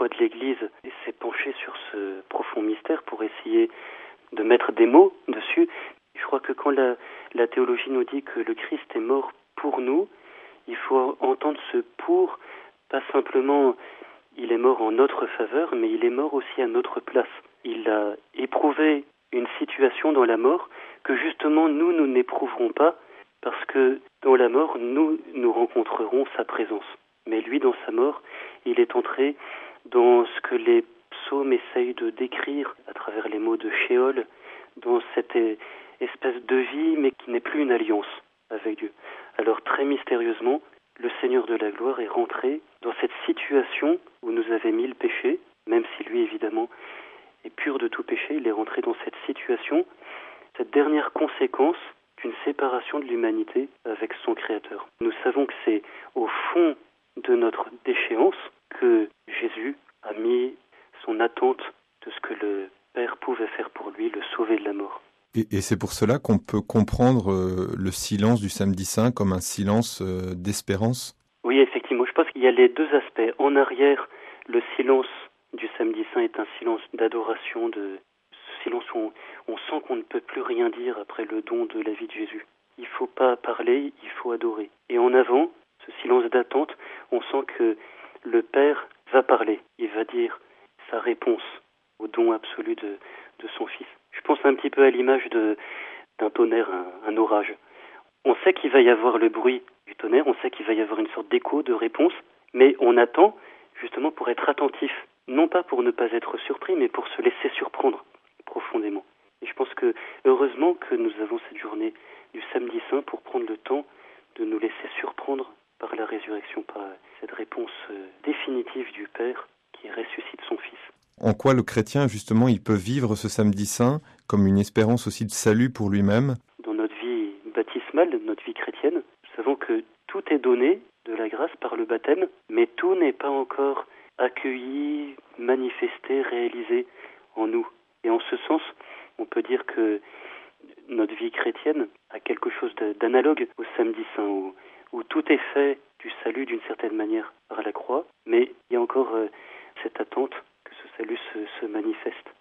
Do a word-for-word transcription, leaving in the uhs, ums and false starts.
foi de l'Église s'est penchée sur ce profond mystère pour essayer de mettre des mots dessus. Je crois que quand la, la théologie nous dit que le Christ est mort pour nous, il faut entendre ce pour, pas simplement il est mort en notre faveur, mais il est mort aussi à notre place. Il a éprouvé une situation dans la mort que justement nous, nous n'éprouverons pas, parce que dans la mort, nous, nous rencontrerons sa présence. Mais lui, dans sa mort, il est entré dans ce que les psaumes essayent de décrire à travers les mots de Sheol, dans cette espèce de vie, mais qui n'est plus une alliance avec Dieu. Alors très mystérieusement, le Seigneur de la gloire est rentré dans cette situation où nous avait mis le péché, même si lui, évidemment, est pur de tout péché, il est rentré dans cette situation, cette dernière conséquence d'une séparation de l'humanité avec son Créateur. Nous savons que c'est au fond de notre déchéance que Jésus a mis son attente de ce que le Père pouvait faire pour lui, le sauver de la mort. Et, et c'est pour cela qu'on peut comprendre euh, le silence du Samedi Saint comme un silence euh, d'espérance. Oui, effectivement, je pense qu'il y a les deux aspects. En arrière, le silence du Samedi Saint est un silence d'adoration, de ce silence où on, on sent qu'on ne peut plus rien dire après le don de la vie de Jésus. Il ne faut pas parler, il faut adorer. Et en avant, ce silence d'attente, on sent que le Père va parler. Il va dire sa réponse au don absolu de, de son Fils. Je pense un petit peu à l'image de, d'un tonnerre, un, un orage. On sait qu'il va y avoir le bruit du tonnerre, on sait qu'il va y avoir une sorte d'écho, de réponse, mais on attend justement pour être attentif, non pas pour ne pas être surpris, mais pour se laisser surprendre profondément. Et je pense que heureusement que nous avons cette journée du Samedi Saint pour prendre le temps de nous laisser surprendre par la résurrection, par cette réponse définitive du Père qui ressuscite son Fils. En quoi le chrétien, justement, il peut vivre ce Samedi Saint comme une espérance aussi de salut pour lui-même ? Dans notre vie baptismale, notre vie chrétienne, nous savons que tout est donné de la grâce par le baptême, mais tout n'est pas encore accueilli, manifesté, réalisé en nous. Et en ce sens, on peut dire que notre vie chrétienne a quelque chose d'analogue au Samedi Saint, où, où tout est fait du salut d'une certaine manière par la croix, mais il y a encore euh, cette attente que ce salut se, se manifeste.